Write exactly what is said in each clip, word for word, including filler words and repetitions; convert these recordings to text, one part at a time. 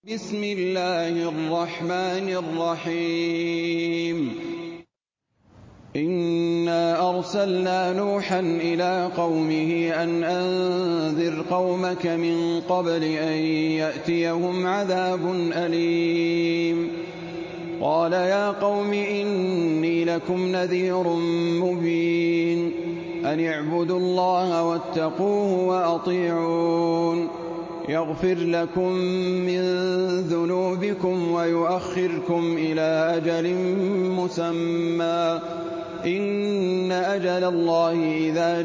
بسم الله الرحمن الرحيم إنا أرسلنا نوحا إلى قومه أن أنذر قومك من قبل أن يأتيهم عذاب أليم قال يا قوم إني لكم نذير مبين أن اعبدوا الله واتقوه وأطيعون يغفر لكم من ذنوبكم ويؤخركم إلى أجل مسمى إن أجل الله إذا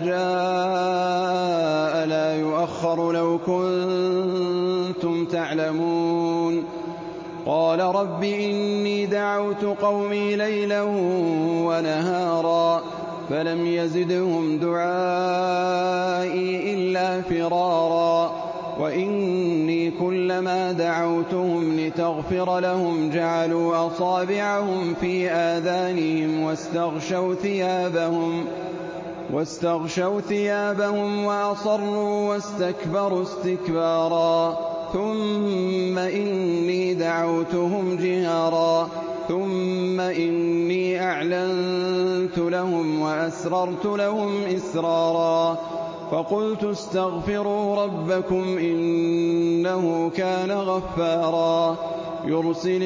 جاء لا يؤخر لو كنتم تعلمون قال رب إني دعوت قومي ليلا ونهارا فلم يزدهم دعائي إلا فرارا وإني كلما دعوتهم لتغفر لهم جعلوا أصابعهم في آذانهم واستغشوا ثيابهم واستغشوا ثيابهم وأصروا واستكبروا استكبارا ثم إني دعوتهم جهارا ثم إني أعلنت لهم وأسررت لهم إسرارا فقلت استغفروا ربكم إنه كان غفارا يرسل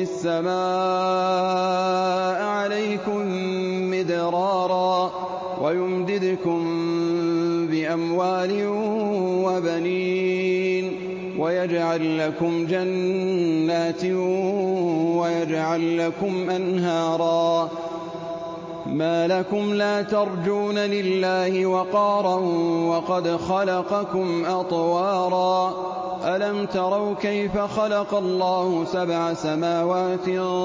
السماء عليكم مدرارا ويمددكم بأموال وبنين ويجعل لكم جنات ويجعل لكم أنهارا ما لكم لا ترجون لله وقارا وقد خلقكم أطوارا ألم تروا كيف خلق الله سبع سماوات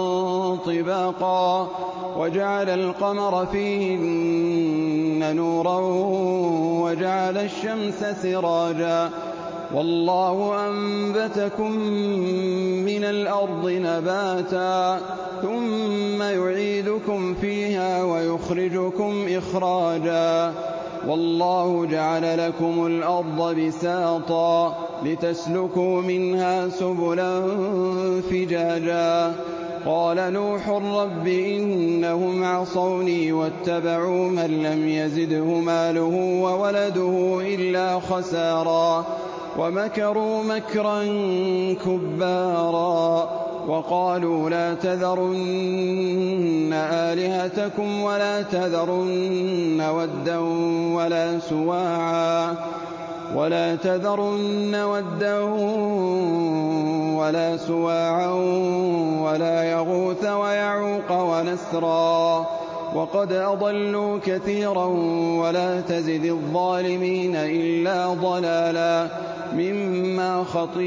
طباقا وجعل القمر فيهن نورا وجعل الشمس سراجا والله أنبتكم من الأرض نباتا ثم يعيدكم فيها ويخرجكم إخراجا والله جعل لكم الأرض بساطا لتسلكوا منها سبلا فجاجا قال نوح رب إنهم عصوني واتبعوا من لم يزده ماله وولده إلا خسارا ومكروا مكرا كبارا وقالوا لا تذرن آلهتكم ولا تذرن ودا ولا سواعا ولا تذرن ودا ولا سواعا ولا يغوث ويعوق ونسرا وقد أضلوا كثيرا ولا تزد الظالمين إلا ضلالا مما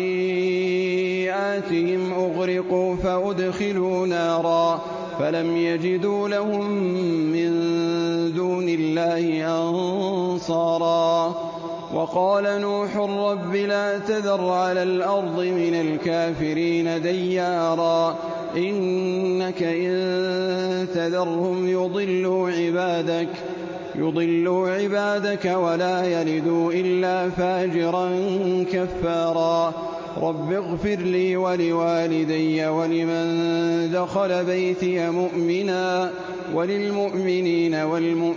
خطيئاتهم أغرقوا فأدخلوا نارا فلم يجدوا لهم من دون الله أنصارا وقال نوح رب لا تذر على الأرض من الكافرين ديارا إنك إن تذرهم يضلوا عبادك يضلوا عبادك ولا يلدوا إلا فاجرا كفارا رب اغفر لي ولوالدي ولمن دخل بيتي مؤمنا وللمؤمنين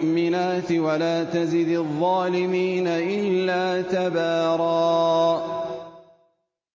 والمؤمنات ولا تزد الظالمين إلا تبارا.